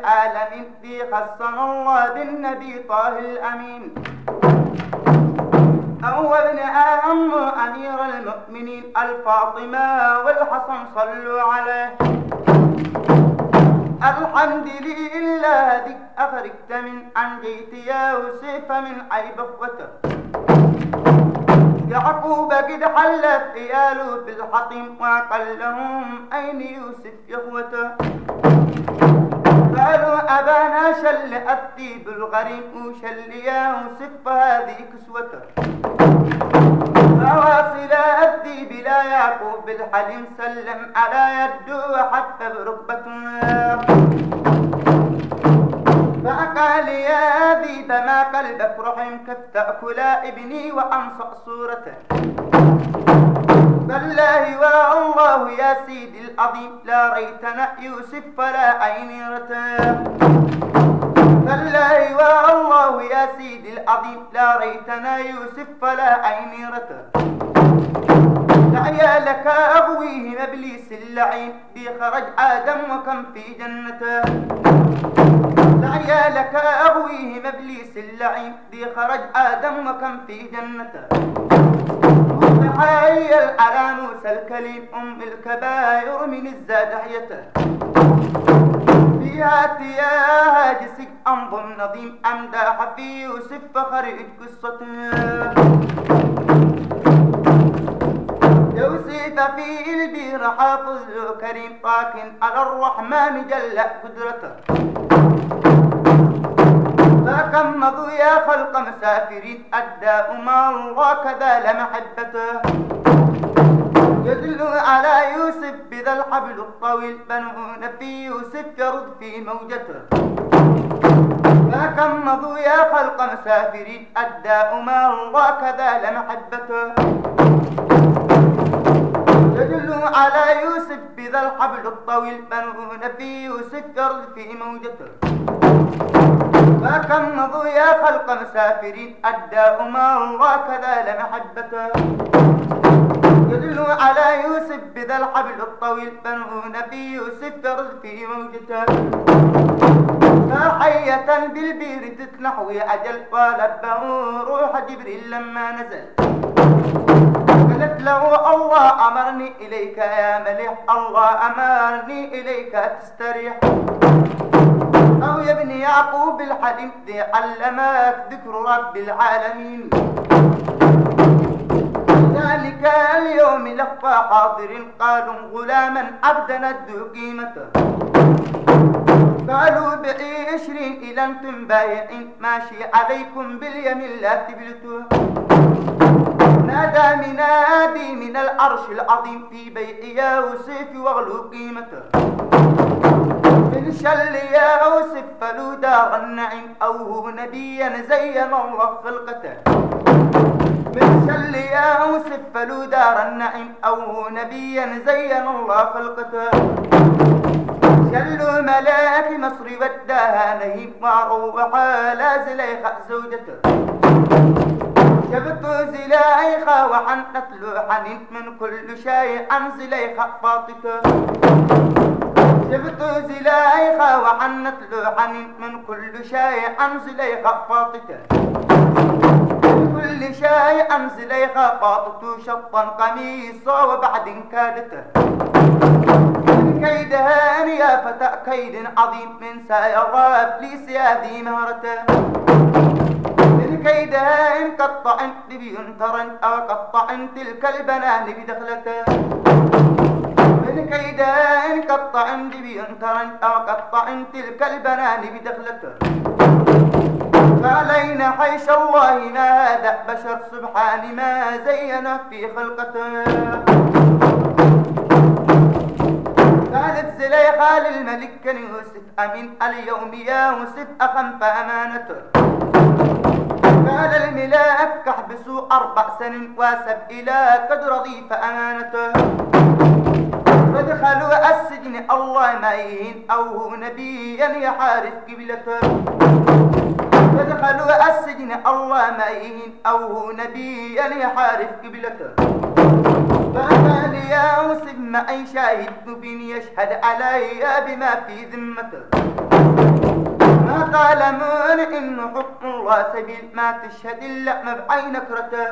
العالمين ذي خصنا الله بالنبي طه الأمين هو ابن أم أمير المؤمنين الفاطمة والحسن صلوا عليه الحمد لله ذي أخرجت من عن جيت يا يوسف من عيب أخوته يعقوب قد حلت إياله بالحطيم وقال لهم أين يوسف يا أخوته قالوا أبانا شل أتي بالغريم وشل يا يوسف فهذه كسوته فواصل أتي بلا يعقوب الحليم سلم على يده حتى بركبته فقال يا ذيب ما قلبك رحم كيف تأكل ابني وأنصأ صورته بالله والله يا سيدي العظيم لا ريتنا يوسف فلا عيني رتاه بالله والله يا سيدي العظيم لا ريتنا يوسف فلا عيني رتاه دعيا لك أبويه إبليس اللعين بخرج آدم وكم في جنته دعيا لك أبويه إبليس اللعين بخرج آدم وكم في جنته تحيل على موسى الكليم أم الكبائر من الزاد حيته فيها تياها جسك أنظر نظيم أمداح في يوسف فخرج قصته يوسف في البير حافظ كريم لكن على الرحمن جل قدرته فكم مضوا يا خلق مسافرين أداء ما الله كذا لمحبته يدل على يوسف بذا الحبل الطويل بنون في يوسف يرد في موجته فكم مضوا يا خلق مسافرين أداء ما الله كذا لمحبته يدل على يوسف بذا الحبل الطويل بنون في يوسف يرد في موجته فكم مضوا يا خلق مسافرين أداء ما الله كذا لمحبته يدل على يوسف بذا الحبل الطويل بنون في يوسف يرد في موجته فحية بالبير تتنحوي أجل ولبه روح جبريل لما نزل قالت له الله أمرني إليك يا مليح الله أمرني إليك تستريح أو يا ابن يعقوب الحليم ذي علمك ذكر رب العالمين ذلك اليوم لفى حاضر قالوا غلاما عبدا ادوا قيمته قالوا بعي 20 إلى أنتم بايعين ماشي عليكم باليمين لا تبلتوا نادى منادي من العرش العظيم في بيع يا يوسف واغلوا قيمته من شل يا يوسف فلو دار النعيم أو هو نبيا زين الله خلقته من شل يا يوسف فلو دار النعيم أو هو نبيا زين الله خلقته شل ملاك مصر وداها نهيم وروح على زليخة زوجته جبت زليخة وحنت له حنين من كل شيء عن زليخة فاطته جبت زليخة وحنت له حنين من كل شيء عن زليخة فاطته من كل شيء عن زليخة فاطته شطا قميصا وبعد كادته من كيدها يا فتى كيد عظيم من سيغاب لي سيادي مهرته من كيدها إن قطعن بينترن أو قطعن تلك البنان بدخلته من كيدها إن قطعن بينترن أو قطعن تلك البنان بدخلته فعلينا حيش الله ما هذا بشر سبحان ما زينه في خلقته قالت زليخة للملك كان يوسف أمين اليوم يا يوسف أخم فأمانته قال الملاك كحبسوا 4 سنين واسب إلى قد رضي فأمانته فدخلوا السجن الله ما يهين أو نبيا يحارف قبلته فدخلوا السجن الله ما يهين أو نبيا يحارف قبلته فقال يا يوسف ما أي شاهد مبين يشهد علي بما في ذمته تعلمون إن حكم الله سبيل ما تشهد اللأم بعين كرته.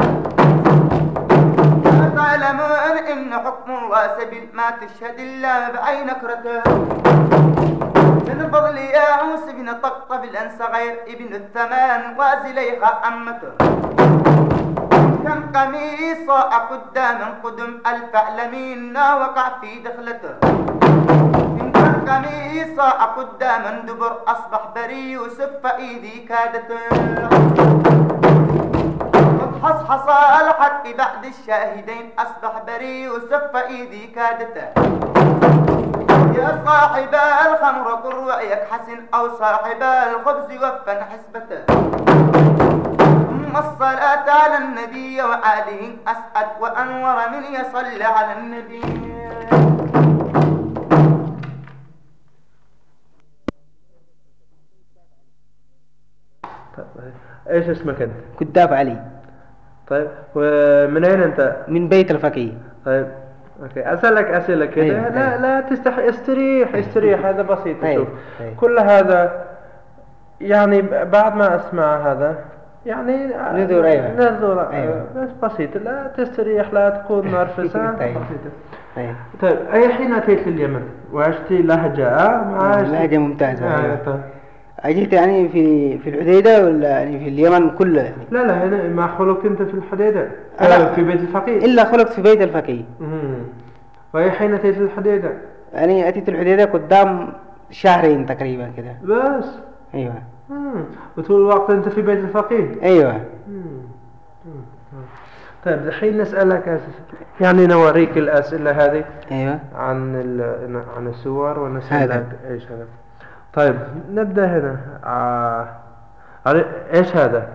تعلمون إن حكم الله سبيل ما تشهد اللأم بعين كرته. من فضل ياوس بن طقطف الأنس غير ابن الثمان وزليخة عمته. كم قميصا قدام قدم الفعلمين وقع في دخلته. إن كان قميصا قدام دبر أصبح بري يوسف فإيدي كادته. حصحص الحق بعد الشاهدين أصبح بري يوسف فإيدي كادته. يا صاحب الخمر قل رأيك حسن أو صاحب الخبز وفن حسبته. ثم الصلاة على النبي وآله أسعد وأنور من يصلي على النبي. ايش اسمك انت؟ كداب علي. طيب ومن اين انت؟ من بيت الفقيه. طيب اوكي اسالك اسئله كده. أيوة. لا تستحي، استريح هذا بسيط. أيوة. شوف أيوة. كل هذا يعني بعد ما اسمع هذا يعني نذور. أيوة. بس بسيط، لا تستريح، لا تكون نرفزة. أيوة. بسيطة. أيوة. طيب أي حين أتيت لليمن وعشت لهجة ممتازة. طيب. أجيت يعني في الحديدة ولا يعني في اليمن كله يعني؟ لا هنا ما خلقت أنت في الحديدة؟ في بيت الفقيه؟ إلا خلقت في بيت الفقيه. وأي حين أتيت للحديدة؟ يعني أتيت الحديدة قدام شهرين تقريبا كده. بس؟ أيوة. وطول الوقت أنت في بيت الفقيه؟ أيوة. طيب الحين نسألك يعني نوريك الأسئلة هذه. أيوة. عن الصور ونسألك إيش هذا. طيب نبدأ هنا. إيش هذا؟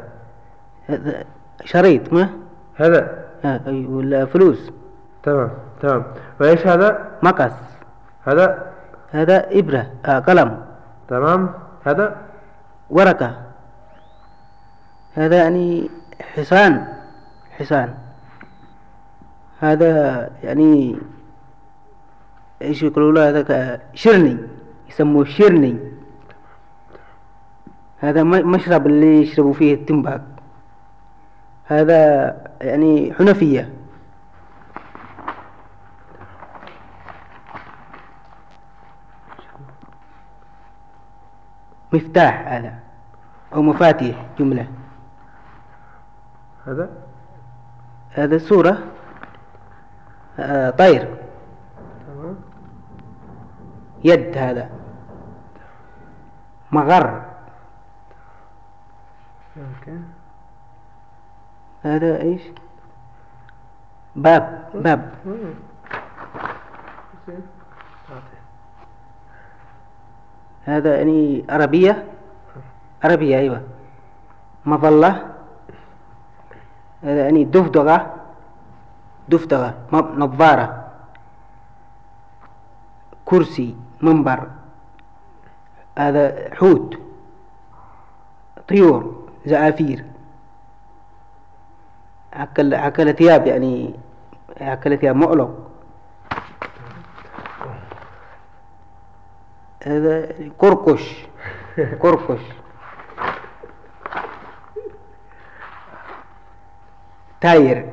شريط ما؟ هذا ولا فلوس؟ تمام. وإيش هذا؟ مقص. هذا إبرة قلم. تمام. هذا ورقة. هذا يعني حصان. هذا يعني ايش يقولوا له؟ هذا شرني، يسموه شرني. هذا مشرب اللي يشربوا فيه التمباك. هذا يعني حنفية. مفتاح هذا أو مفاتيح جملة. هذا صورة طير. تمام. يد. هذا مغر. اوكي. هذا ايش؟ باب. هذا يعني عربية. أيوة. مظلة. هذا يعني دفدغة. نظارة. كرسي. منبر. هذا حوت. طيور. زعافير. عكل ثياب يعني عكل ثياب مؤلق. هذا قرقش. تاير.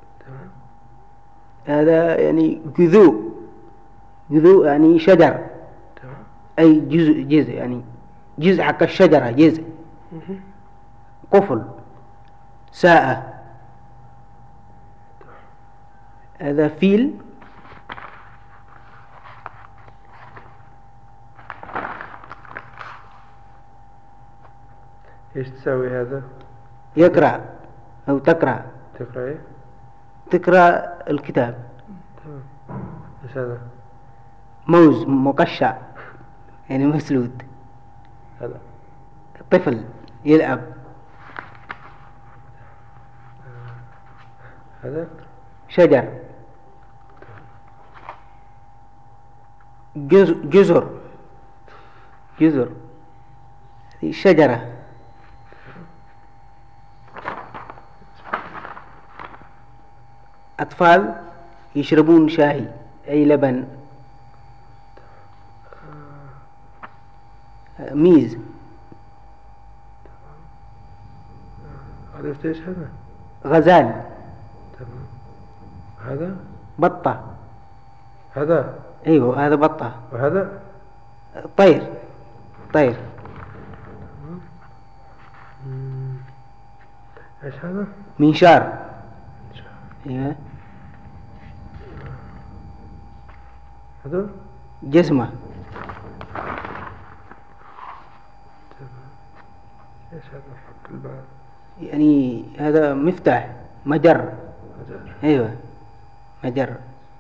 هذا يعني جذوع يعني شجر. أي جزء يعني جزء حق الشجرة جزء. قفل. ساعة. هذا فيل. ايش تسوي هذا؟ يقرأ أو تقرأ. تقرأ ايه؟ تقرأ الكتاب. تمام. ايش هذا؟ موز مقشع يعني مسلود. هذا طفل يلعب. هذا شجر. جزر. شجرة. أطفال يشربون شاي أي لبن. ميز. عرفت ايش هذا؟ غزال. تمام. هذا بطة. هذا ايوه هذا بطة. وهذا طير. طير. ايش هذا؟ منشار. ايوه. هذا جزمة. ايش هذا؟ حق الباب يعني هذا مفتاح. مجر. مجر. ايوه مجر.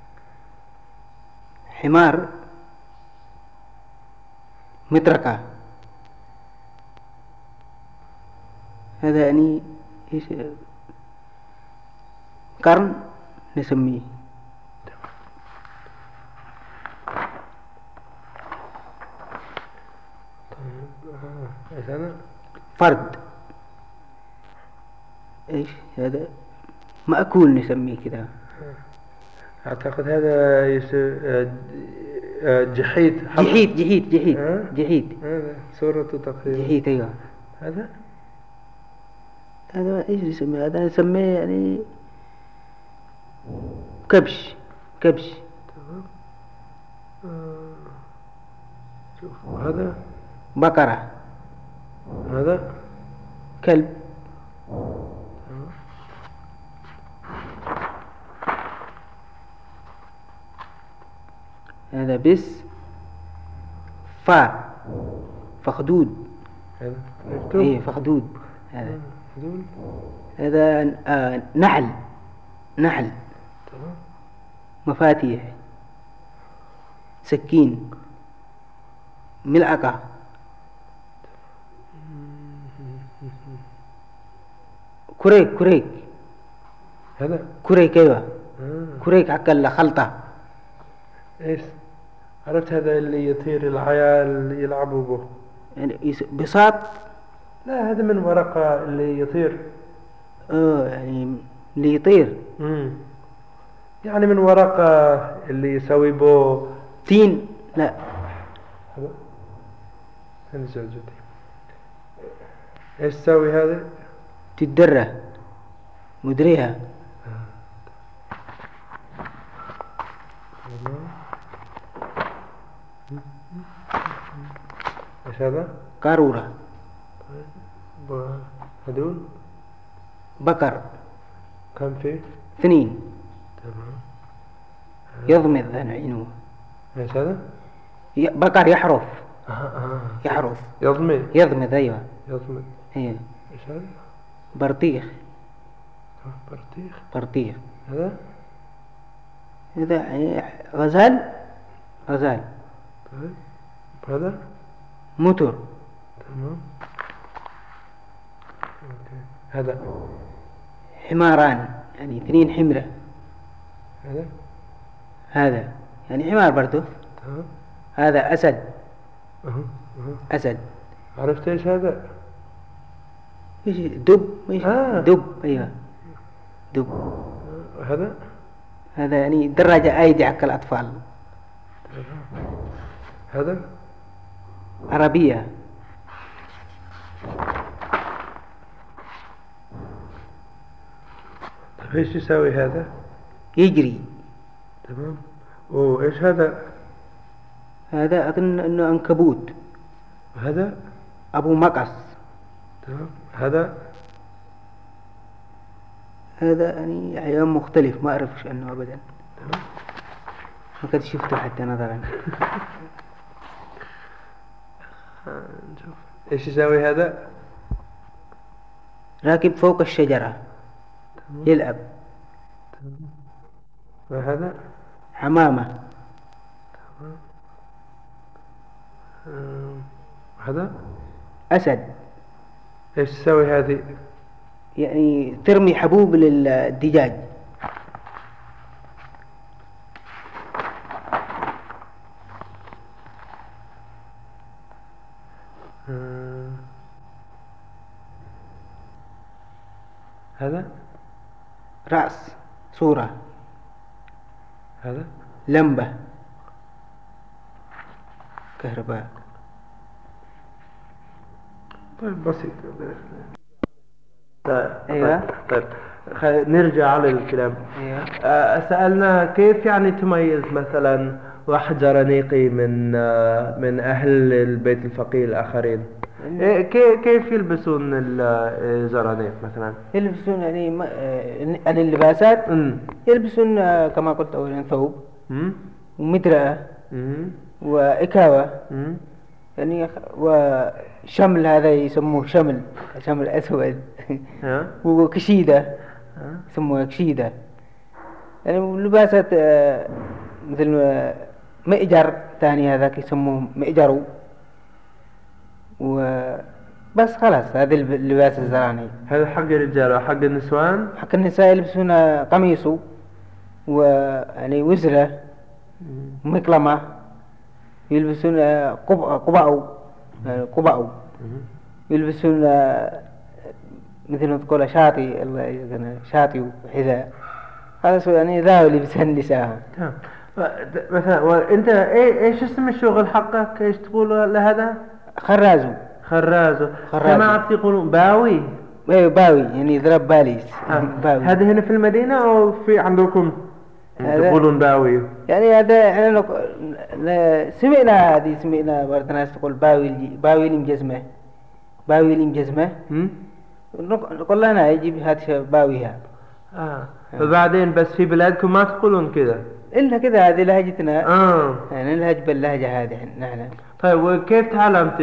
حمار. مطرقة. هذا يعني ايش قرن نسميه. ايش هذا؟ فرد. ايش هذا؟ مأكول نسميه كذا. اعتقد هذا جحيد. جحيد. جحيد. جحيد. جحيد. هذا صورته تقريبا. جحيد ايوه. هذا ايش نسميه؟ هذا نسميه يعني كبش. كبش. تمام. شوف هذا بقرة. هذا كلب. هذا بس فار. فخدود. هذا عرفته؟ ايه فخدود. هذا هذول. هذا نحل. نحل. تمام. مفاتيح. سكين. ملعقة. كريك. كريك. هذا كريك ايوه. آه. كريك حق الخلطة. ايش عرفت؟ هذا اللي يطير العيال يلعبوا به. يعني بساط. لا هذا من ورقة اللي يطير. يعني اللي يطير. يعني من ورقة اللي يسوي به تين. لا هذا هذا زوجتي. ايش تسوي هذا؟ تدرة. مدريها. ايش هذا؟ قارورة. هذول بقر. كم فيه؟ 2. تمام. يضمد عينه. ايش هذا؟ بقر يحرث. يحرث. يضمد. يضمد ايوه. يضمد. ايوه. ايش هذا؟ برطيخ. برطيخ. برطيخ. هذا يعني غزال. غزال. طيب هذا موتور. تمام. اوكي. هذا حماران يعني 2 حمرة. هذا هذا يعني حمار برضو. تمام. هذا أسد. أسد. عرفت ايش هذا؟ ايش دب. ايش دب ايوه دب. هذا هذا يعني دراجة أيدي حق الأطفال. هذا عربية. طيب ايش يسوي هذا؟ يجري. تمام. وايش هذا؟ هذا أظن أنه عنكبوت. هذا أبو مقص. تمام. هذا يعني حيوان مختلف ما أعرفش عنه أبدا. تمام. ما قد شفته حتى نظرا. نشوف ايش يسوي هذا؟ راكب فوق الشجرة. تمام. يلعب. تمام. وهذا حمامة. هذا أسد. ايش تسوي هذه؟ يعني ترمي حبوب للدجاج. هذا رأس. صورة. هذا لمبة كهرباء. طيب بسيط. أيوة. طيب نرجع للكلام. أيوة. سألنا كيف يعني تميز مثلا واحد زرانيقي من أهل البيت الفقيه الآخرين؟ كيف يلبسون الزرانيق مثلا؟ يلبسون يعني عن اللباسات يلبسون كما قلت أولا ثوب ومدرأة وإكاوة يعني وشمل، هذا يسموه شمل أسود وكشيدة يسموها كشيدة، يعني لباسات مثل مئجر ثاني هذاك يسموه مئجرو، وبس خلاص هذا اللباس الزراني. هذا حق الرجال وحق النسوان؟ حق النساء يلبسون قميصه ويعني وزرة مقلمة، يلبسون قبعو يلبسون مثل ما تقول شاطي، الله يجزانا شاطي وحذاء، هذا يعني ذا اللي يلبسه النساء. مثلا وانت ايش اسم الشغل حقك؟ ايش تقول لهذا؟ خرازو. جماعة يقولون باوي. ايوه باوي يعني يضرب باليس. باوي. هذا هنا في المدينة او في عندكم تقولون باوي؟ يعني هذا احنا سمعنا بعض الناس تقول باوي اللي مجزمة نقول لنا يجيب هات باويها. وبعدين بس في بلادكم ما تقولون كذا إلا كذا، هذه لهجتنا. يعني نلهج باللهجة هذه نحن. طيب وكيف تعلمت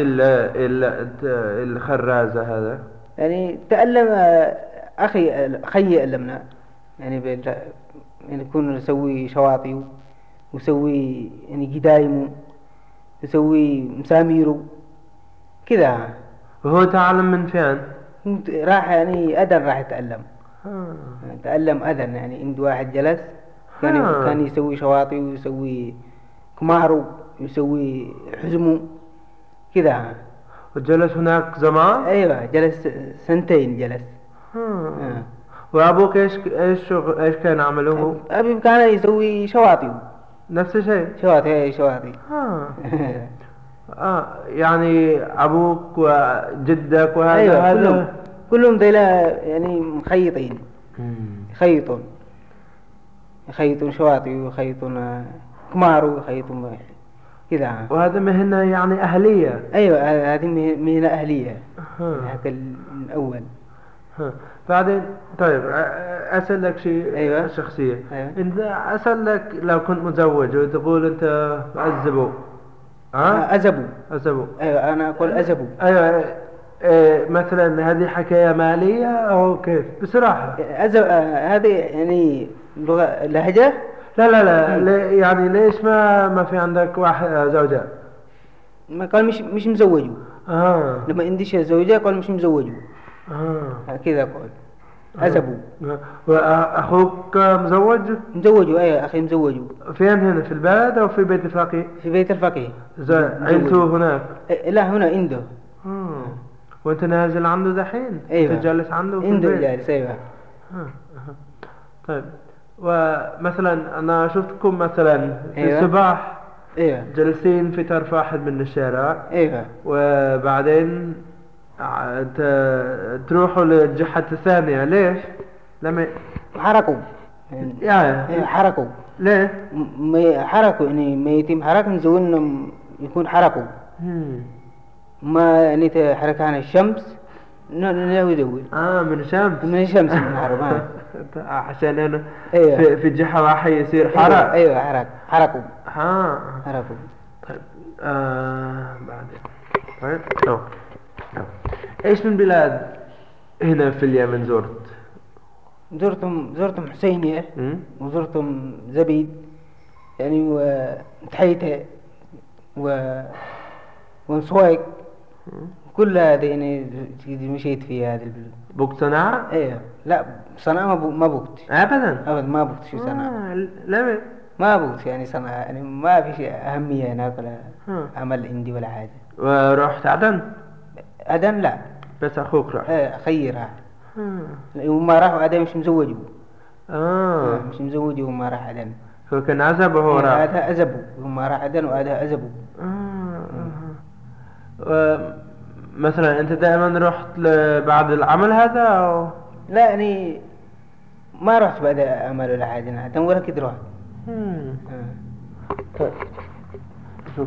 الخرازة هذا؟ يعني تعلم خي علمنا، يعني يكون نسوي شواطئ وسوي يعني قدايمه يسوي مساميره كذا. وهو تعلم من فين؟ راح يعني أذن، راح يتعلم. تعلم أذن، يعني عند واحد جلس كان يسوي شواطئ ويسوي كمارو ويسوي حزمه كذا. وجلس هناك زمان؟ ايوه جلس سنتين جلس. وابوك ايش كان عمله؟ ابي كان يسوي شواطئ. نفس الشيء؟ شواطئ. يعني ابوك وجدك وهذا؟ أيوة كلهم ذيلا يعني مخيطين. يخيطون شواطئ ويخيطون كمارو ويخيطون كذا. وهذا مهنة يعني أهلية؟ أيوة هذه مهنة أهلية هذا الأول. بعدين طيب أسألك شيء. أيوة. شخصية. أيوة. أنت أسألك لو كنت متزوج وتقول أنت أزبو أزبو. أيوة أنا أقول أزبو. أيوة. مثلا هذه حكاية مالية أو كيف بصراحة؟ هذه يعني لهجة. لا يعني ليش ما في عندك واحد زوجة؟ ما قال مش مزوجه. لما عنديش زوجة قال مش مزوجه. كذا قال أزبو. وأخوك مزوج؟ مزوجه. أيوة أخي مزوجه. فين هنا في البلد أو في بيت الفقيه؟ في بيت الفقيه. عيلته هناك؟ لا هنا عنده. وانت نازل عنده دحين؟ ايوه جالس عنده في البيت؟ جالس. ايوه. طيب ومثلا انا شفتكم مثلا في الصباح جالسين في طرف واحد من الشارع. وبعدين تروحوا للجهة الثانية. ليش؟ لما حركوا يعني حركوا. ليه؟ حركوا يعني ما يتم حركة نزولنا يكون حركوا. ما يعني حركة عن الشمس يدور. من الشمس. من الحرب. عشان انا في جهة واحد يصير حرك. ايوه حركوا. حركوا. طيب بعدين طيب ايش من بلاد هنا في اليمن زرتم حسينية وزرتم زبيد يعني وتحيته ونسويق. كل هذه يعني مشيت في هذه البلد. بوقت صنعاء؟ ايه لا صنعاء ما بوقت ابدا ما بوقت شو صنعاء. لا ما بوقت يعني صنعاء يعني ما في شيء أهمية هناك ولا عمل عندي ولا حاجة. ورحت عدن لا بس أخوك راح؟ أخي راح. وما راح عدن مش مزوجه. مش مزوجه وما راح عدن. هو كان عزب وهو راح؟ هذا أزبه وما راح عدن وهذا أزبه. مثلا أنت دائما رحت بعد العمل هذا أو؟ لا يعني ما رحت بعد أعمال ولا حاجة، أنا ولا كده رحت. طيب شوف،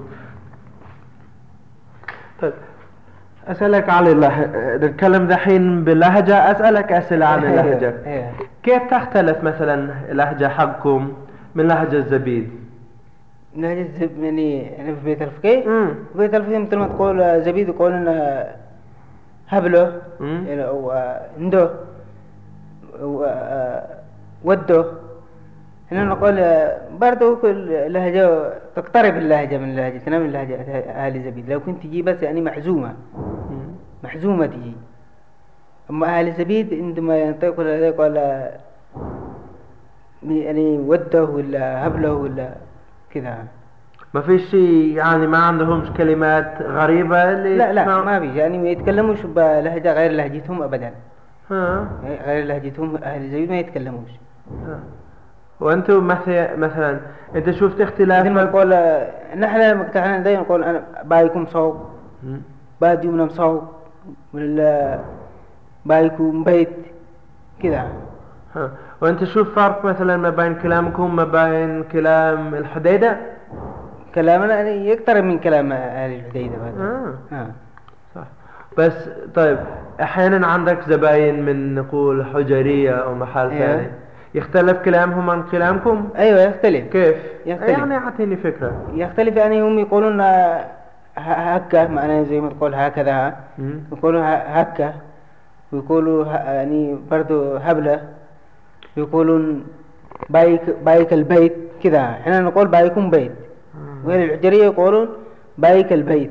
طيب أسألك عن نتكلم دحين باللهجة، أسألك أسئلة عن اللهجة. كيف تختلف مثلا اللهجة حقكم من لهجة الزبيد؟ لهجة الزبيد يعني في بيت الفقيه. بيت الفقيه مثل ما تقول زبيد يقولون هبله يعني أو عنده وده. هنا نقول برضو كل لهجة تقترب اللهجة من لهجتنا من لهجة أهل زبيد. لو كنت تجي بس يعني محزومة تجي. أما أهل زبيد عندما ينطقوا لذلك ولا يعني وده ولا هبله ولا كذا. ما فيش شيء يعني ما عندهمش كلمات غريبة اللي لا ما فيش يعني ما يتكلموش بلهجة غير لهجتهم أبدا. غير لهجتهم أهل زبيد ما يتكلموش. وأنتم مثلا أنت شفت اختلاف؟ مثل ما نقول نحن مقتنعين دايما نقول أنا بايكم صوب باديومنا مصوب ولا بايكم بيت كذا. وأنت شوف فرق مثلا ما بين كلامكم ما بين كلام الحديدة؟ كلامنا يعني يقترب من كلام أهل الحديدة. صح. بس طيب أحيانا عندك زباين من نقول حجرية أو محل ثاني يختلف كلامهم عن كلامكم؟ أيوة يختلف. كيف؟ يختلف. يعني أعطيني فكرة. يختلف يعني هم يقولون هكا معناه زي ما تقول هكذا يقولون هكا ويقولوا يعني برضو هبلة يقولون بايك البيت كذا. احنا نقول بايكم بيت وهي الحجرية يقولون بايك البيت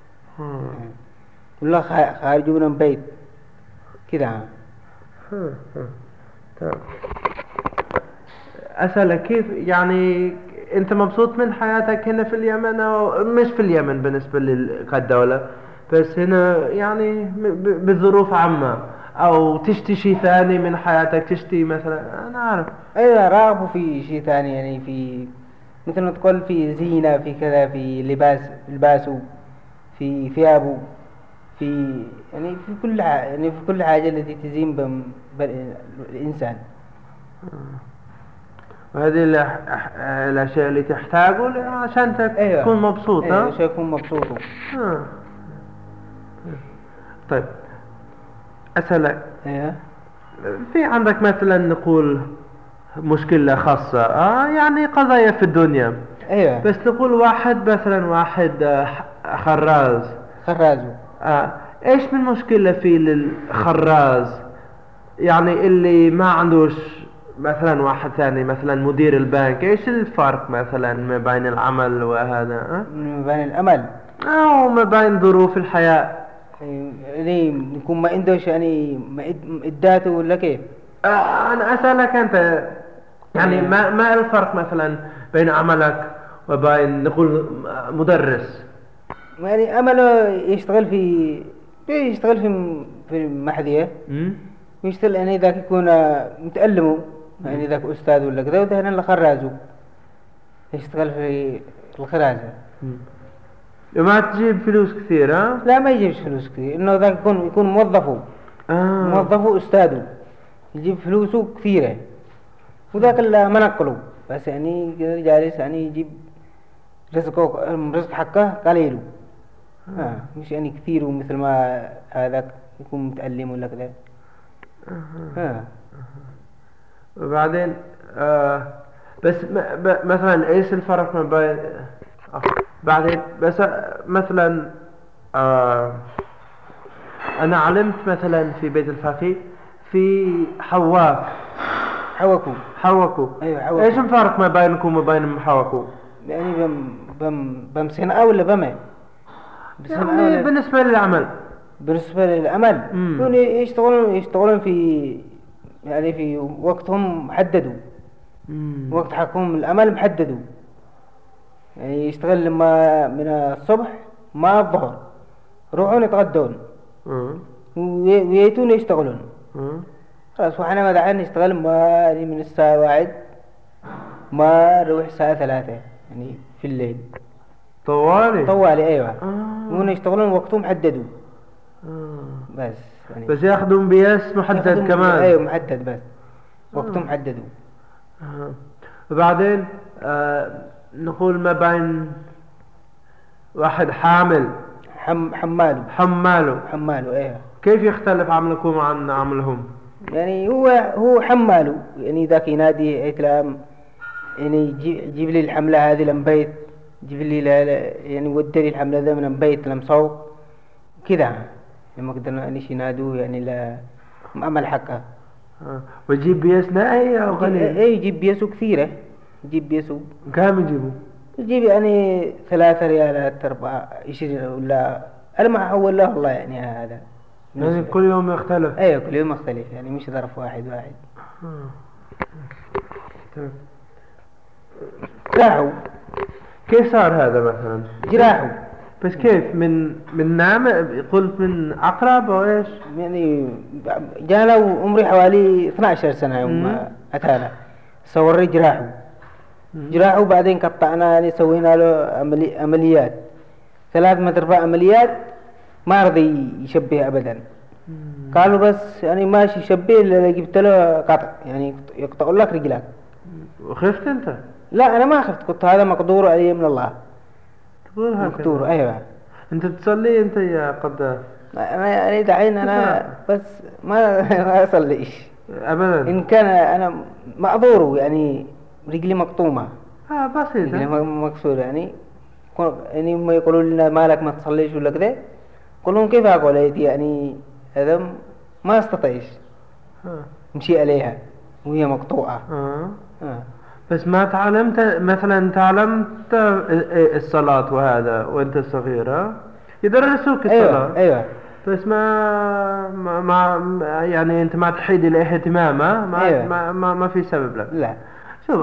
ولا خارجوا من بيت كذا. أسألك كيف يعني أنت مبسوط من حياتك هنا في اليمن أو مش في اليمن بالنسبة كدولة بس هنا يعني بظروف عامة أو تشتي شيء ثاني من حياتك تشتي مثلا أنا عارف أيوة راغبوا في شيء ثاني يعني في مثل ما تقول في زينة في كذا في لباسه في ثيابه في يعني في كل يعني في كل حاجة التي تزين بالإنسان. وهذه الأشياء اللي تحتاجه عشان تكون مبسوط. عشان تكون مبسوط. طيب أسألك في عندك مثلا نقول مشكلة خاصة يعني قضايا في الدنيا بس نقول واحد خراز ايش من مشكلة في الخراز يعني اللي ما عندوش مثلا واحد ثاني مثلا مدير البنك ايش الفرق مثلا ما بين العمل وهذا ما بين الأمل او ما بين ظروف الحياة يعني يكون ما عندوش يعني إداته ولا كيف؟ أنا أسألك أنت يعني ما الفرق مثلا بين عملك وبين نقول مدرس؟ يعني أمله يشتغل في المحذية ويشتغل يعني ذاك يكون متألمه يعني ذاك أستاذ ولا كذا وده هنا اللي خرازه يشتغل في الخرازة. ما تجيب فلوس كثير لا ما يجيبش فلوس كثير إنه ذاك يكون موظفه موظفه أستاذه يجيب فلوسه كثيرة وذاك اللي منقله بس يعني جالس يعني يجيب رزق حقه قليل مش يعني كثير ومثل ما هذاك يكون متألم ولا كذا. وبعدين بس مثلا ايش الفرق ما بين بعدين بس مثلا انا علمت مثلا في بيت الفقيه في حواكو أيوة ايش الفرق ما بينكم وبين حواكو يعني بمسنة ولا بما يعني بالنسبة للعمل يعني يشتغلون في يعني في وقتهم محددوا وقت حقهم العمل محددوا يعني يشتغل لما من الصبح ما الظهر يروحون يتغدون ويأتون يشتغلون خلاص وحنا ما دعنا نشتغل ما من الساعة 1 ما نروح الساعة 3 يعني في الليل طوالي أيوة مو يشتغلون وقتهم محددوا بس يعني. بس ياخذون بياس محدد كمان. ايوه محدد بس وقتهم حددوا. وبعدين نقول ما بين واحد حامل حماله ايوه. كيف يختلف عملكم عن عملهم؟ يعني هو حماله، يعني ذاك ينادي ايتلام يعني جيب لي الحملة هذه لمبيت، جيب لي يعني ودي لي الحملة ذا من بيت لمصوق كذا، لما قدرنا نيش ينادوه يعني لا أمل حقه. ويجيب بياس نائي أو قليل؟ ايه يجيب بيسو كثيرة، يجيب بيسو. كم يجيبوا؟ يجيب يعني 3 ريالات 4 20 ولا أنا ما أول لا والله يعني هذا. يعني كل يوم يختلف؟ ايه كل يوم يختلف، يعني مش ظرف واحد. جراحه. كيف صار هذا مثلا؟ جراحه. بس كيف من نعمة قلت من عقرب أو إيش؟ يعني جانا عمري حوالي 12 سنة يوم ما أتانا صوري جراحه بعدين قطعنا يعني سوينا له عمليات 3 من 4 عمليات ما رضي يشبه أبدا. قالوا بس يعني ماشي يشبه إلا جبت له قطع يعني يقطعوا لك رجلك. وخفت أنت؟ لا أنا ما خفت، قلت هذا مقدور عليه من الله. تقول هكذا؟ مقدور أيوة. أنت تصلي أنت يا قداس؟ أنا يعني دحين أنا بس ما أصليش أبدا. إن كان أنا معذور يعني رجلي مقطومة. بسيطة. رجلي مكسورة يعني ما يقولوا لنا مالك ما تصليش ولا كذا، قولون كيف أقول يعني هذا ما استطيعش مشي عليها وهي مقطوعة. بس ما تعلمت مثلا تعلمت الصلاة وهذا وانت صغيرة يدرسوك الصلاة؟ ايوه بس ما يعني انت ما تحيد الاهتمام ما في سبب لك؟ لا شوف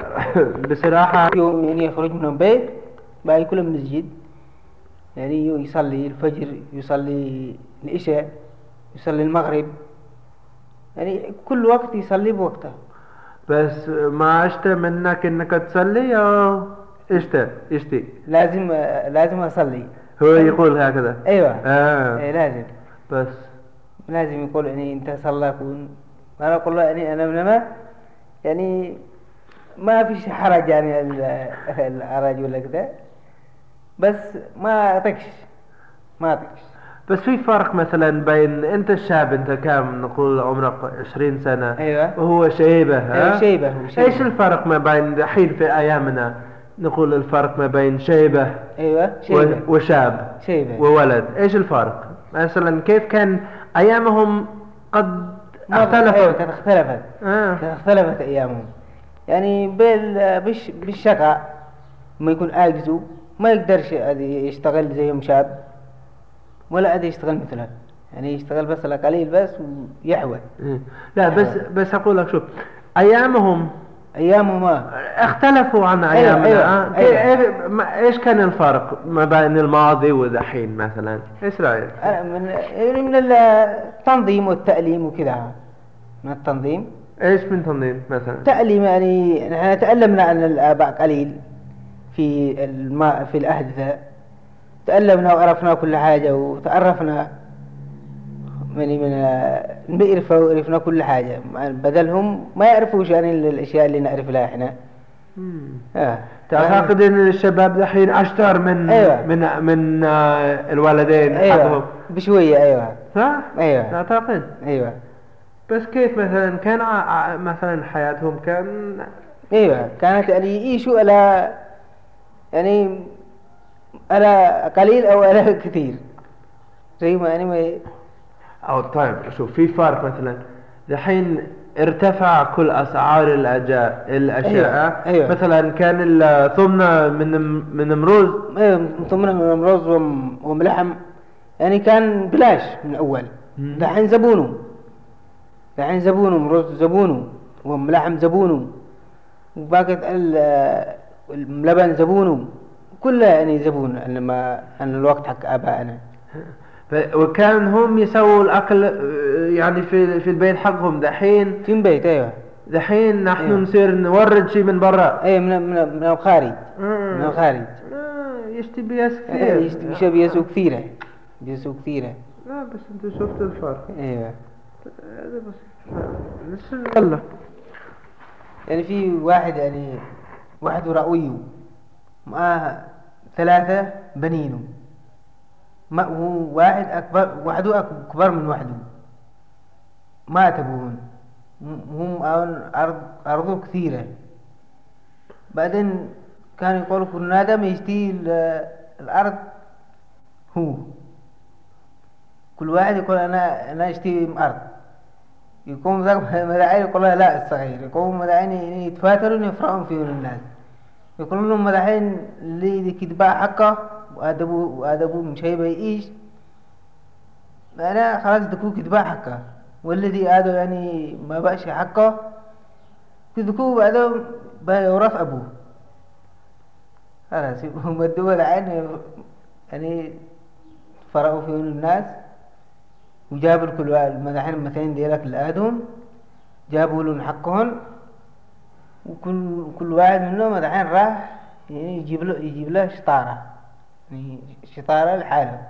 بصراحة يوم يعني يخرج من البيت بقى يكون المسجد يعني يصلي الفجر، يصلي العشاء، يصلي المغرب، يعني كل وقت يصلي بوقته. بس ما عشت منك انك تصلي او اشتي لازم اصلي. هو يقول هكذا؟ ايوه ايه لازم. بس لازم يقول يعني انت صلى كون. انا اقول له يعني انا منما يعني ما فيش حرج يعني الحرج ولا كذا، بس ما اعطيكش. بس في فرق مثلا بين انت الشاب، انت كام نقول عمرك 20 سنة ايوه وهو شيبة. أيوة شيبة. ايش الفرق ما بين دحين في ايامنا نقول الفرق ما بين شيبة وشاب شيبة وولد؟ ايش الفرق مثلا؟ كيف كان ايامهم؟ قد اختلفت. ايوه كانت اختلفت ايامهم يعني بالشقاء ما يكون عاجزوا ما يقدرش يشتغل زيهم شاب ولا أدي يشتغل مثله، يعني يشتغل بس قليل بس ويحوى. لا بس أقول لك شوف أيامهم اختلفوا عن أيامنا. أيوة. إيش كان الفرق ما بين الماضي ودحين مثلا؟ إيش رأيك؟ من التنظيم والتعليم وكذا. من التنظيم. إيش من تنظيم مثلا؟ تعليم يعني نحن تألمنا عن الآباء قليل في العهد ذا، تألمنا وعرفنا كل حاجة وتعرفنا من المعرفة وعرفنا كل حاجة، بدلهم ما يعرفوش يعني الأشياء اللي نعرف لها إحنا. تعتقد إن الشباب دحين أشطر من أيوة. من الوالدين حقهم بشوية؟ أيوة صح؟ أيوة تعتقد؟ أيوة. بس كيف مثلا كان مثلا حياتهم كانت يعني يعيشوا على قليل أو على كثير زي ما يعني أو طيب شوف في فرق مثلا دحين ارتفع كل أسعار الأشياء. أيوة. مثلا كان الثمنة من امروز ثمنة من امروز وملحم يعني كان بلاش من أول. دحين زبونه امروز زبونه وملحم زبونه وباقي اللبن زبونه كلها يعني زبون أن الوقت حق آبائنا. وكان هم يسووا الأكل يعني في البيت حقهم. دحين في البيت أيوة. دحين نحن نصير نورد شيء من برا. من الخارج. من الخارج. يشتي بياس كثير. يشتي بياسو كثيرة. لا بس انت شفت الفرق. ايوه هذا بس ليش يلا. يعني في واحد يعني واحد رأويه معاه 3 بنينه، ما هو واحد أكبر، وحده أكبر من وحده، مات أبوهن، هم أرضه كثيرة. بعدين كان يقول كل آدم يشتي الأرض، هو كل واحد يقول أنا أشتي أرض. يقوم ذاك مدعين يقول لا الصغير، يقوم مدعين يتفاترون يفرحون فيهم الناس، يقولون لهم مدعين اللي كتباع حقه وأدبه مش هيبقى يعيش، أنا خلاص دكوه كتباع حقه، والذي آدو يعني ما بقاش حقه كذكوه بعدهم بيورث أبوه. خلاص هم الدول يعني فرقوا فيهم الناس، وجابوا كل المداحين المثلين ديالك لآدهم، جابوا لهم حقهم، وكل واحد منهم مداحين راح يعني يجيب له شطارة، يعني شطارة لحاله.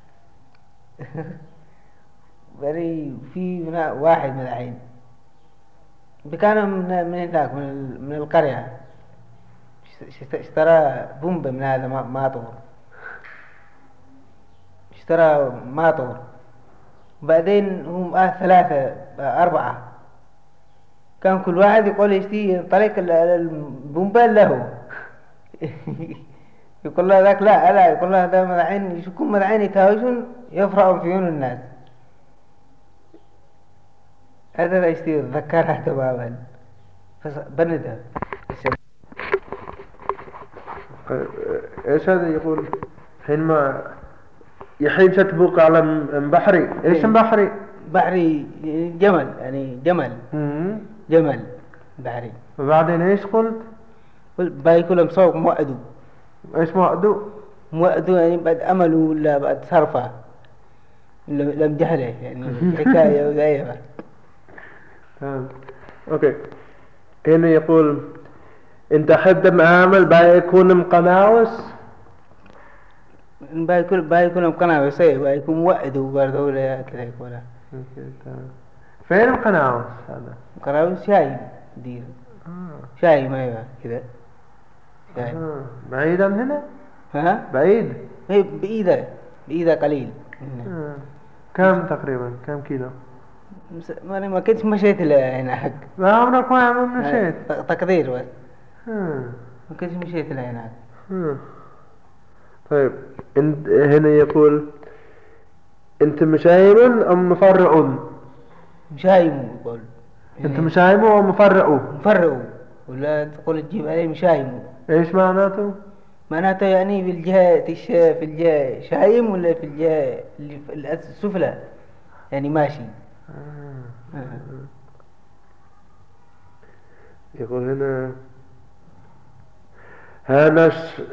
بري في واحد مداحين كان من هناك من القرية، اشترى بومبة من هذا ماطور، اشترى ماطور. بعدين هم 3 4 كان كل واحد يقول يشتي ينطلق البومبة له. يقول له ذاك لا يقول له هذا مدعين يشكون مدعين يتهاوشون يفرحون فيون الناس. هذا لا يشتي ذكرها تماما بندها. ايش هذا يقول حينما يحيم تبوق على بحري؟ ايش بحري؟ بحري جمل، يعني جمل بحري. وبعدين ايش قلت؟ بايكل مصوب موعدو. ايش موعدو؟ موعدو يعني بعد امله ولا بعد صرفه لم جهله، يعني حكايه وزيها. تمام اوكي. هنا يقول انت حد معامل بايكون مقناوس، بايكون مقناوس، بايكون موعدو برضه ولا كذا يقولها. فين مقناوس هذا؟ مقناوس شاي دير. شاي ما يبقى كذا. بعيدا هنا؟ ها؟ بعيد؟ ايه بعيدة قليل. كم تقريبا كم كيلو؟ ما كنت مشيت لهناك. ما عمرك ما مشيت؟ تقدير بس. ما كنت مشيت لهناك. طيب انت هنا يقول انت مشايم ام مفرع؟ مشايم يقول. انت مشايم او مفرع؟ مفرع، ولا تقول تجيب عليه مشايم. ايش معناته؟ معناته يعني في الجهة شايم، ولا في الجهة اللي السفلى يعني ماشي. يقول هنا هنا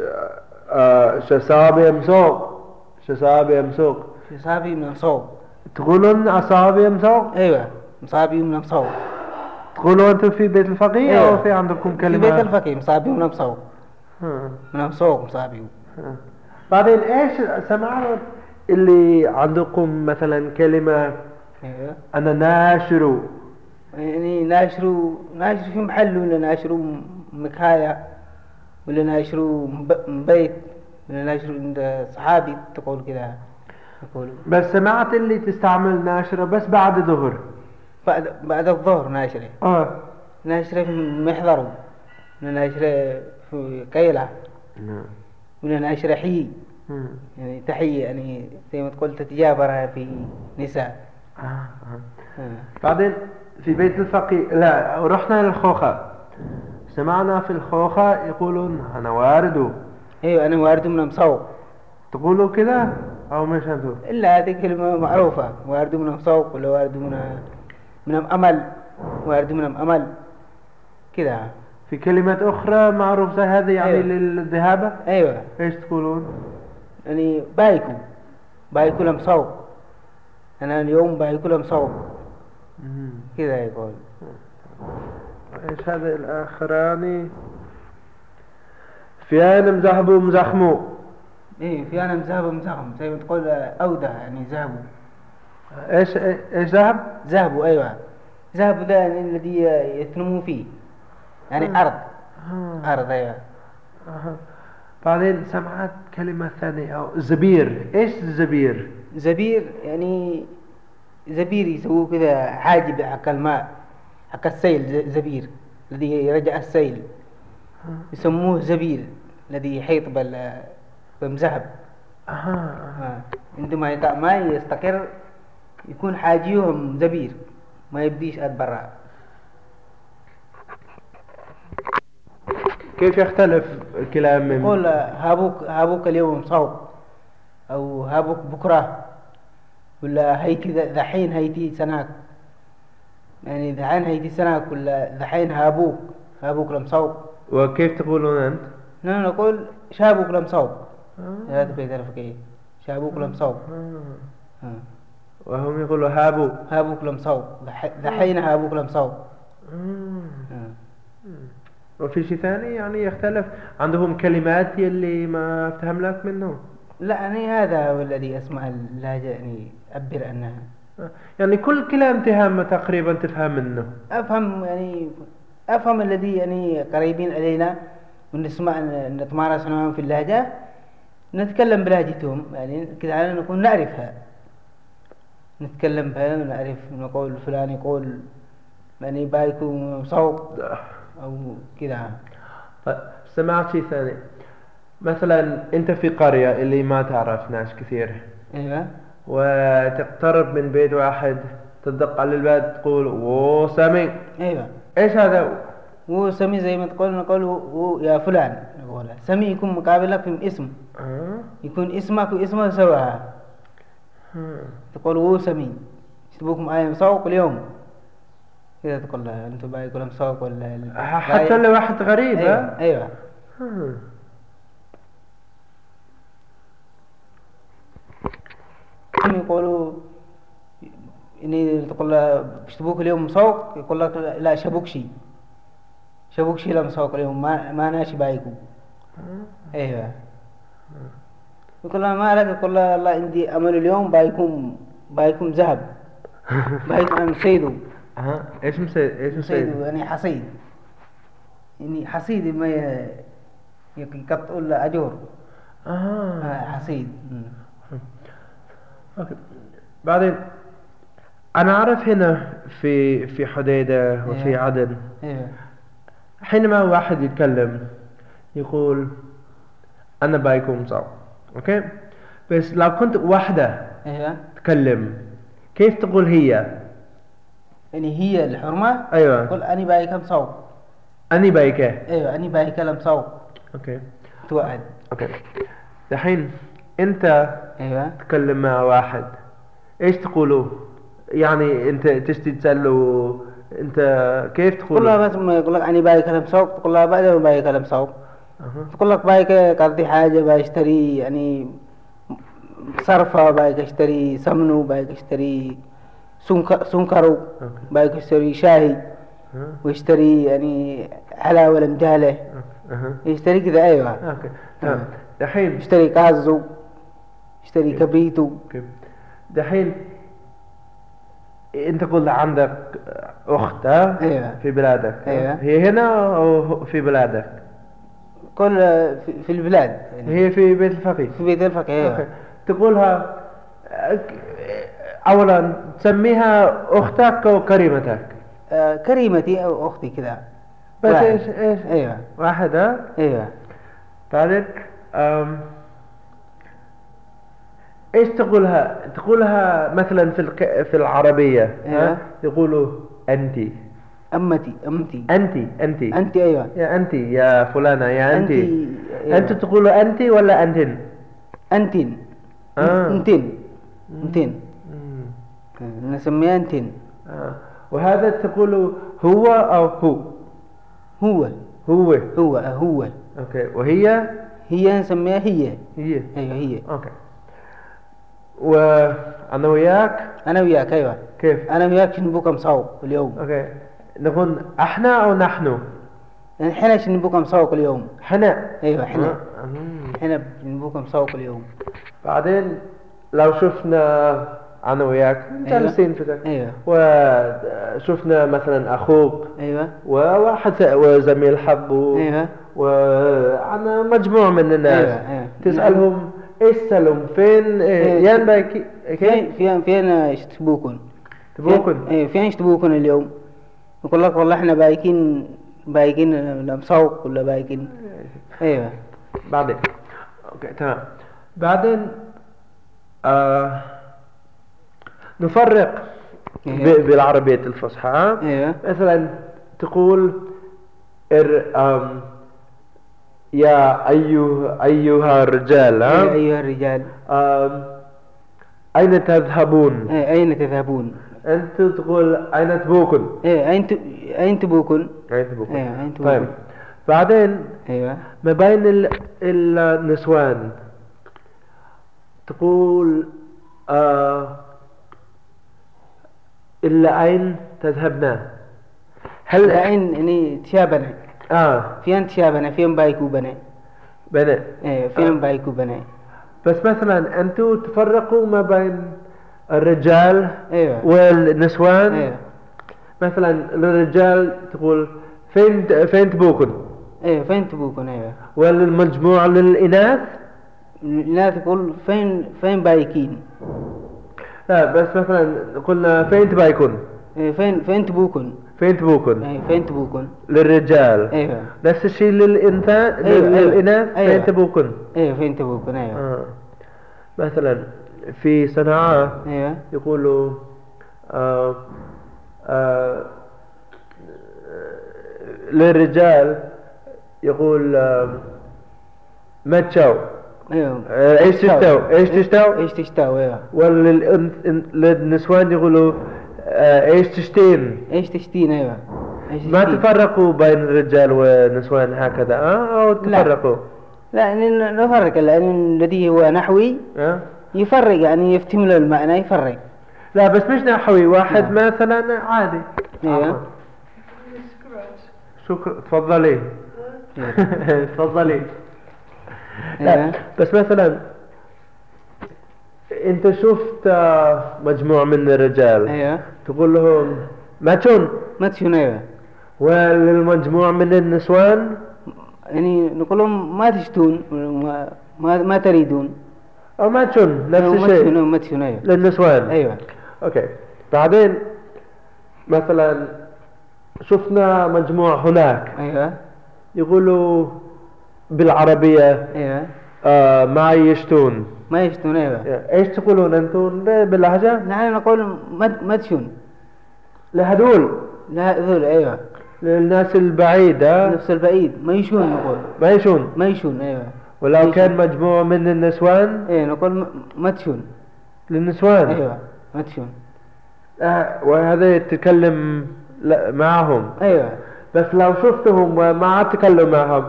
شسابي مسوق. شسابي من مصوب. تقولون أصابي مسوق؟ ايوه مصابي من مصوب. تقولوا أنتم في بيت الفقيه؟ أيوة. أو في عندكم كلمة في بيت الفقيه مصابي من مصوب. من مصوب مصابي. بعدين إيش سمعنا اللي عندكم مثلا كلمة ايوه أنا ناشر، يعني ناشر في محل، ولا ناشر مكاية، ولا ناشر بيت، ولا ناشر عند صحابي تقول كذا يقولوا. بس سمعت اللي تستعمل ناشرة بس بعد الظهر. بعد الظهر ناشرة. ناشرة في محضره، ولا ناشرة في قيلة، ولا ناشرة حي، يعني تحية، يعني زي ما تقول تتجابرها في نساء. بعدين في بيت الفقيه لا رحنا للخوخة، سمعنا في الخوخة يقولون أنا وارد. ايوه أنا وارد من مصوب. تقولوا كذا أو مش أنتوا؟ إلا هذه كلمة معروفة، وارد من مصوب، ولا وارد من أمل، وارد من أمل كذا. في كلمة أخرى معروف زي هذه يعني أيوة. للذهابة. أيوة. إيش تقولون؟ يعني بايكو لمصوب، أنا اليوم بايكو لمصوب كذا يقول. إيش هذا الآخراني؟ فيان مذهبوا مزخمو. إيه فيان مذهبوا مزخم، زي ما تقول أودة يعني ذهبوا. ايش ذهب؟ ذهب، أيوة. ذهب ده الذي يتنمو فيه، يعني أرض. أرض، أيوة. بعدين سمعت كلمة ثانية أو زبير. ايش الزبير؟ زبير يعني زبير يسووه كذا حاجب حق الماء، حق السيل. زبير الذي يرجع السيل يسموه زبير، الذي يحيط بمذهب. عندما ما يستقر يكون حاجيهم زبير، ما يبديش برا. كيف يختلف الكلام من يقول هابوك اليوم صوب، أو هابوك بكرة، ولا هيتي ذحين هيتي سناك، يعني ذحين هيتي سناك، ولا ذحين هابوك لم صوب. وكيف تقولون أنت؟ نحن نقول شابوك لم صوب. هذا في تعرف كيف شابوك لم صوب. وهم يقولوا هابوك لم صوب، ذحين هابوك لم صوب. وفي شيء ثاني يعني يختلف عندهم كلمات يلي ما افتهم لك منه؟ لا، يعني هذا هو الذي أسمع اللهجة، يعني أعبر عنها. يعني كل كلام تهم تقريبا تفهم منه؟ أفهم الذي يعني قريبين علينا، ونسمع نتمارس معهم في اللهجة، نتكلم بلهجتهم، يعني كذا نكون نعرفها، نتكلم بها ونعرف. نقول فلان يقول يعني بايكم صوت أو كذا. طيب سمعت شيء ثاني، مثلا أنت في قرية اللي ما تعرف ناس كثير، أيوة، وتقترب من بيت واحد، تدق على الباب تقول وو سامي. أيوة. إيش هذا؟ هو سمي زي ما نقول هو يا فلان. نقول سمي يكون مقابل لك في اسم، يكون اسمك واسمه سواها. تقول هو سمي، يشتبوكم آية مسوق اليوم كذا، تقول له أنتوا باي كلام مسوق ولا حتى لو واحد غريب. أيوة. أيوة. يقولوا إني تقول له بيشتبوك اليوم مسوق، يقول لك لا شبوك شي لا مسوق اليوم، ما ناشي بايكم. أيوة. يقول له ما لك، يقول له الله عندي أمل اليوم بايكم ذهب. بايكم أنا مسيدو. إيش مسيدو؟ يعني حصيد، يعني حصيد ما يقطعوا له أجور. حصيد. أوكي. بعدين أنا أعرف هنا في حديدة وفي عدن، حينما واحد يتكلم يقول أنا بايكم صعب، أوكي، بس لو كنت واحدة تكلم كيف تقول هي؟ يعني هي الحرمة. أيوة. تقول أني بايكم صوب. أني بايكة. أيوة، أني بايكة لم صوب. أوكي. توعد. أوكي. دحين أنت تكلم مع واحد، إيش تقولوا؟ يعني أنت تشتي تسأله أنت كيف تقول؟ تقول له بس ما يقول لك أني بايكة لم صوب، تقول له بعد ما بايكة لم صوب. تقول لك بايكة قضي حاجة، باشتري يعني صرفة، بايكة اشتري سمنو، بايكة اشتري سنكرو، بايكة اشتري شاهي، ويشتري يعني حلاوة لمجالة، يشتري كذا. أيوة. أوكي. دحين يشتري كازو، يشتري كبريتو. دحين انت قلت عندك اخت أيوة. في بلادك. أيوة. هي هنا او في بلادك؟ كل في البلاد يعني. هي في بيت الفقيه. في بيت الفقيه. أيوة. تقولها اولا تسميها اختك او كريمتك؟ كريمتي او اختي كذا. بس ايش ايوه واحدة. ايوه. بعدك ايش تقولها مثلا في العربية. أيوة. يقولوا انتي، امتي، انت. ايوه. يا انتي يا فلانة يا انتي. أيوة. انتوا تقولوا انتي ولا انتن؟ انتن. انتن نسميها انتن. وهذا تقولوا هو او هو؟ هو. اوكي. وهي نسميها هي. ايوه هي. اوكي. وانا وياك. ايوه. كيف؟ انا وياك شنبوك مصوق اليوم. اوكي. نقول احنا او نحن؟ يعني احنا شنبوك مصوق اليوم. احنا. ايوه احنا. احنا شنبوك مصوق اليوم. بعدين لو شفنا أنا وياك جالسين في ذاك. أيوة. وشفنا مثلا أخوك. أيوة. وواحد وزميل حب أيوة. وأنا مجموعة من الناس. أيوة. أيوة. تسألهم إيش سلم فين يان بايكي فين ايش تبوكن تبوكن فين ايش تبوكن اليوم؟ يقول لك والله احنا بايكين لمسوق ولا بايكين. ايوه. بعدين اوكي تمام. بعدين نفرق بالعربية الفصحى. ايوه. مثلا تقول يا أيها الرجال. يا أيها الرجال. أين تذهبون؟ أين تذهبون؟ أنت تقول أين تبوكن؟ أين تبوكن؟ أين تبوكن؟ أين تبوكن؟ طيب بعدين أيوة. ما بين النسوان تقول إلا أين تذهبنا؟ هل أين يعني تشابنا؟ فين تشابنا؟ فين بايكو بنا؟ فين بايكو بنا؟ بس مثلا أنتوا تفرقوا ما بين الرجال. أيوة. والنسوان. أيوة. مثلا للرجال تقول فين تبوكن؟ ايوه فين تبوكن. ايوه. والمجموع للإناث تقول فين بايكين. لا بس مثلا قلنا فين تبايكن. فين تبوكن. فين تبوكن. فين تبوكن للرجال. ايوه. نفس الشيء للإناث. للإناث. أيوة. فين تبوكن. ايوه فين تبوكن. ايوه. مثلا في صنعاء. ايوه. يقولوا للرجال يقول ما تشاو. ايوه. ايش تشتاو. ايش تشتاو. ايوه. وللنسوان يقولوا ايش تشتين. ايش تشتين. ايوه. ما تفرقوا بين الرجال والنسوان هكذا او تفرقوا؟ لا نفرق لأن الذي هو نحوي يفرق يعني يفتهم له المعنى يفرق. لا بس مش نحوي واحد مثلا عادي. ايوه. شكرا تفضلي. تفضلي. لا بس مثلا انت شفت مجموعة من الرجال. ايوه. تقول لهم ماتشون. ايوه. وللمجموعة من النسوان يعني نقول لهم ما تشتون ما تريدون او ماتشون نفس الشيء. ماتشون. ايوه. للنسوان. ايوه. اوكي. بعدين مثلا شفنا مجموعة هناك. ايوه. يقولوا بالعربية. ايوه. ما يشتون. ايوه. ايش تقولون انتم باللهجة؟ نحن نقول مدشون. لهذول. ايوه. للناس البعيدة. الناس البعيد ما يشون نقول. ما يشون. ايوه. ولو كان مجموعة من النسوان. ايه نقول مدشون. للنسوان. ايوه مدشون. وهذا يتكلم معهم. ايوه. بس لو شفتهم وما تكلم معهم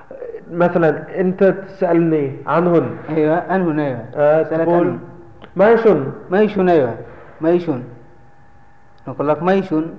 مثلا انت تسألني عنهن. ايوه عنهن. ايوه. تقول ما يشون. ايوه ما يشون. نقول لك ما يشون.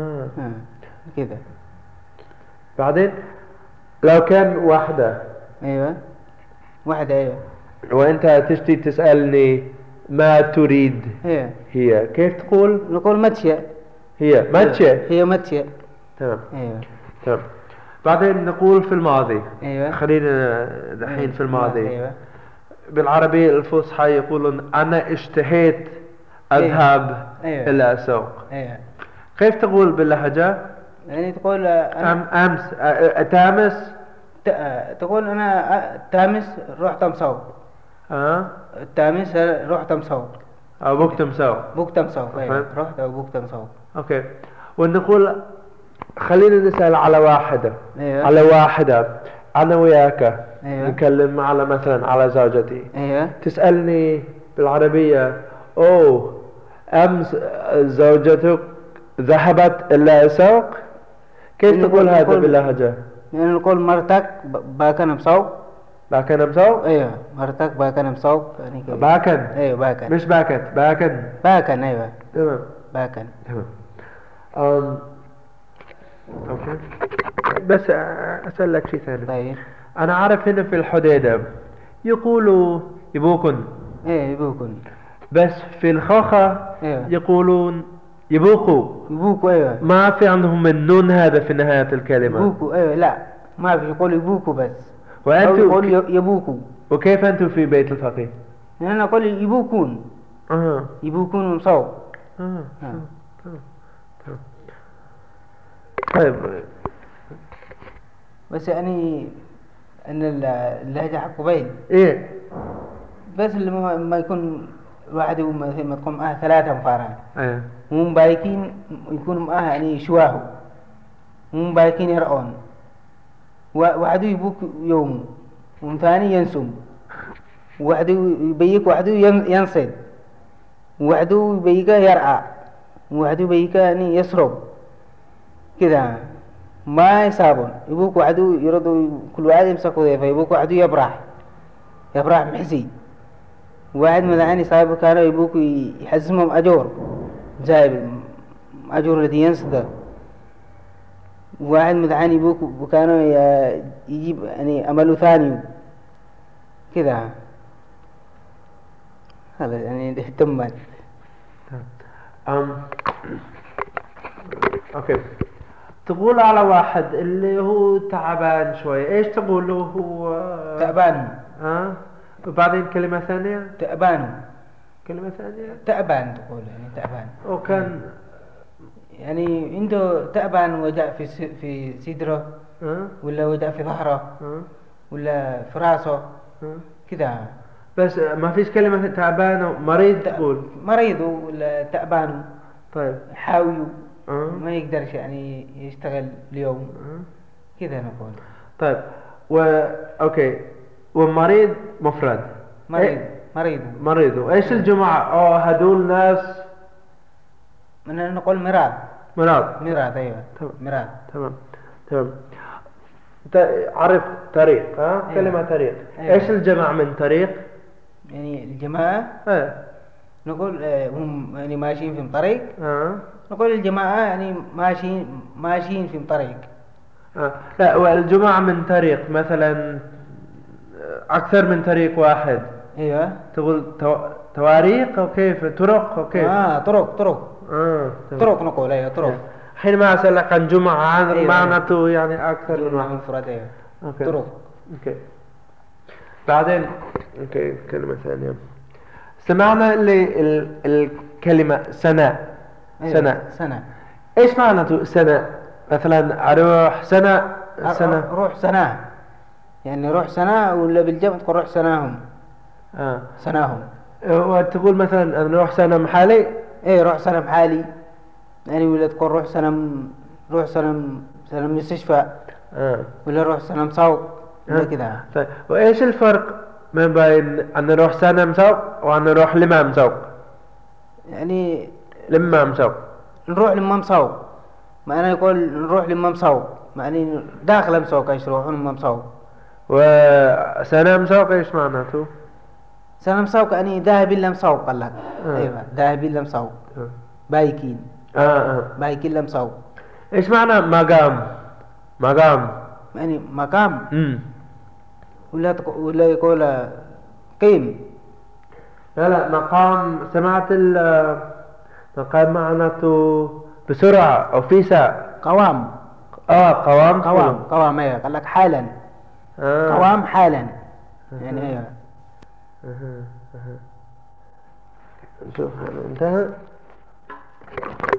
كذا. بعدين لو كان واحدة. ايوه واحدة. ايوه. وانت تشتي تسألني ما تريد. ايوه. هي كيف تقول؟ نقول متشة. هي متشة. تمام. ايوه. تمام. بعدين نقول في الماضي. ايوه. خلينا دحين في الماضي. ايوه. بالعربية الفصحى يقولون أنا اشتهيت أذهب. أيوة. إلى السوق. ايوه. كيف تقول باللهجة؟ يعني تقول أمس تامس. تقول أنا تامس رحت مسوق. تامس رحت مسوق. أو بوكت مسوق. بوكت مسوق. أيوة. رحت أو بوكت مسوق. أوكي. ونقول خلينا نسأل على واحدة. أيوة. على واحدة أنا وياك. أيوة. نتكلم على مثلا على زوجتي. أيوة. تسألني بالعربية أوه أمس زوجتك ذهبت إلى السوق. كيف تقول هذا باللهجة؟ يعني نقول مرتك باكن مسوق. باكن مسوق؟ ايوه مرتك باكن مسوق يعني كده. باكن. ايوه باكن. مش باكت. باكن. ايوه. تمام. باكن. تمام. اوكي. بس اسألك شيء ثاني. طيب. انا عارف هنا في الحديدة يقولوا يبوكن. ايه يبوكن. بس في الخاخة أيوة. يقولون يبوكوا. يبوكوا أيوة. ما في عندهم النون هذا في نهاية الكلمة. يبوكوا أيوة، لا ما في، يقول يبوكوا بس. أو وأنتوا يقول يبوكوا. وكيف أنتوا في بيت الفقيه؟ أنا أقول يبوكون. يبوكون مصوب. تمام. طيب بس يعني ان اللهجة حق قبيل ايه، بس اللي ما يكون الواحد مثل ما تقوم ثلاثة مفارقة ايه، هم بايكين يكونوا يعني شواهو، هم بايكين يرعون، واحد يبوك يوم وثاني ينسم، واحد يبيك، واحد ينصد، واحد يبيك يرعى، واحد يبيك يعني يسرب كذا ما يصابون. يبوك واحد يردوا كل واحد يمسكوا ذي، فيبوك واحد يبرح محسي، واحد مثلا صاحبه كانوا يبوك يحزمهم أجور جايب أجور الذي ينسد، واحد مثلا يبوك وكانوا يجيب يعني أمله ثاني كذا. هذا يعني تمت. اوكي. تقول على واحد اللي هو تعبان شوي ايش تقول له؟ هو تعبان. وبعدين كلمة ثانية تعبان. كلمة ثانية تعبان تقول يعني تعبان. وكان يعني عنده تعبان وجع في صدره ولا وجع في ظهره ولا في راسه كذا. بس ما فيش كلمة تعبان مريض تقول مريض ولا تعبان. طيب حاوي ما يقدرش يعني يشتغل اليوم كذا نقول. طيب اوكي. ومريض مفرد مريض وايش الجماعة هدول ناس نقول مراد ايوه تمام. عرف طريق أيوة. كلمة طريق. أيوة. ايش الجماعة من طريق؟ يعني الجماعة نقول هم يعني ماشيين في طريق. نقول الجماعة يعني ماشيين في طريق. لا، والجماعة من طريق مثلا أكثر من طريق واحد. أيوة. تقول تواريق أو كيف؟ طرق أو كيف؟ طرق نقول أيوة طرق. حينما أسألك عن جمعة أيوة. معناته يعني أكثر من واحد. مفرد أيوة. طرق. أوكي. بعدين أوكي كلمة ثانية. سمعنا الكلمة سنة. أيوة. سنة إيش معناته سنة؟ مثلا أروح سنة. روح سنة يعني روح سنة، ولا بالجمع تقول روح سناهم. سناهم. وتقول مثلا أنا روح سنة محالي. إيه روح سنة محالي يعني، ولا تقول روح سنة مستشفى. ولا روح سنة مسوق ولا كذا. طيب وإيش الفرق ما بين أن نروح سنة مسوق وأن نروح لما مسوق؟ يعني لما مسوق نروح لما مسوق، ما أنا يقول نروح لما مسوق يعني داخل مسوق إيش يروحون لما مسوق. وسنة مسوق إيش معناته؟ سنة مسوق يعني ذاهب إلا مسوق قال لك. أيوة ذاهب إلا مسوق. بايكين. بايكين إلا مسوق. إيش معنى مقام يعني مقام. ولا يقول قيم. لا مقام. سمعت مقام معناته بسرعة أو في ساعة. قوام. قوام أيوة قال لك حالا. قوام حالا يعني أيوة. نشوف انتهى.